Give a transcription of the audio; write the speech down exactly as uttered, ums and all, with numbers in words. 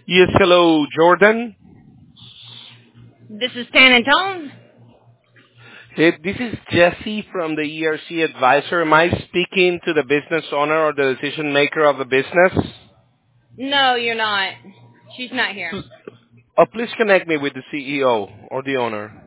Yes, hello, Jordan. This is Tan and Tone. Hey, this is Jesse from the E R C Advisor. Am I speaking to the business owner or the decision maker of the business? No, you're not. She's not here. Oh, please connect me with the C E O or the owner.